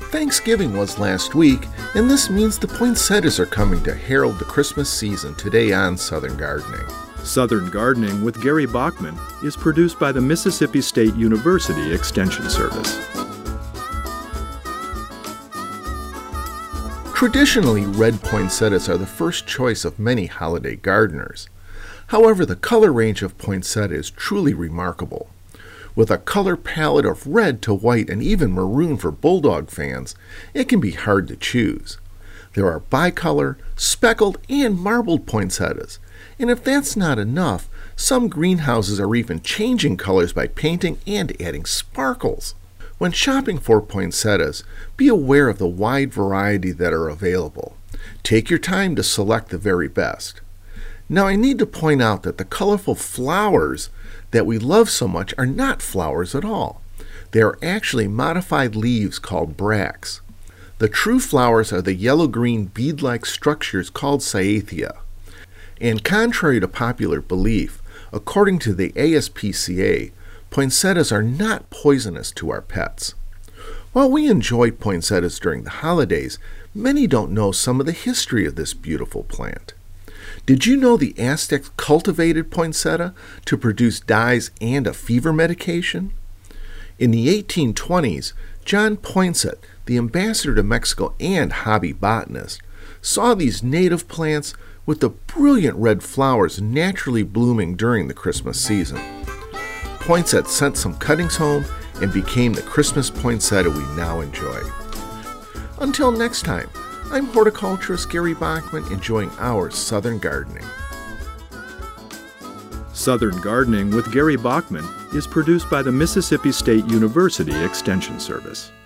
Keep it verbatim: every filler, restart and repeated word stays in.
Thanksgiving was last week, and this means the poinsettias are coming to herald the Christmas season today on Southern Gardening. Southern Gardening with Gary Bachman is produced by the Mississippi State University Extension Service. Traditionally, red poinsettias are the first choice of many holiday gardeners. However, the color range of poinsettia is truly remarkable. With a color palette of red to white and even maroon for bulldog fans, it can be hard to choose. There are bicolor, speckled, and marbled poinsettias. And if that's not enough, some greenhouses are even changing colors by painting and adding sparkles. When shopping for poinsettias, be aware of the wide variety that are available. Take your time to select the very best. Now, I need to point out that the colorful flowers that we love so much are not flowers at all. They are actually modified leaves called bracts. The true flowers are the yellow-green bead-like structures called cyathea. And contrary to popular belief, according to the A S P C A, poinsettias are not poisonous to our pets. While we enjoy poinsettias during the holidays, many don't know some of the history of this beautiful plant. Did you know the Aztecs cultivated poinsettia to produce dyes and a fever medication? In the eighteen twenties, John Poinsett, the ambassador to Mexico and hobby botanist, saw these native plants with the brilliant red flowers naturally blooming during the Christmas season. Poinsett sent some cuttings home and became the Christmas poinsettia we now enjoy. Until next time, I'm horticulturist Gary Bachman, enjoying our Southern Gardening. Southern Gardening with Gary Bachman is produced by the Mississippi State University Extension Service.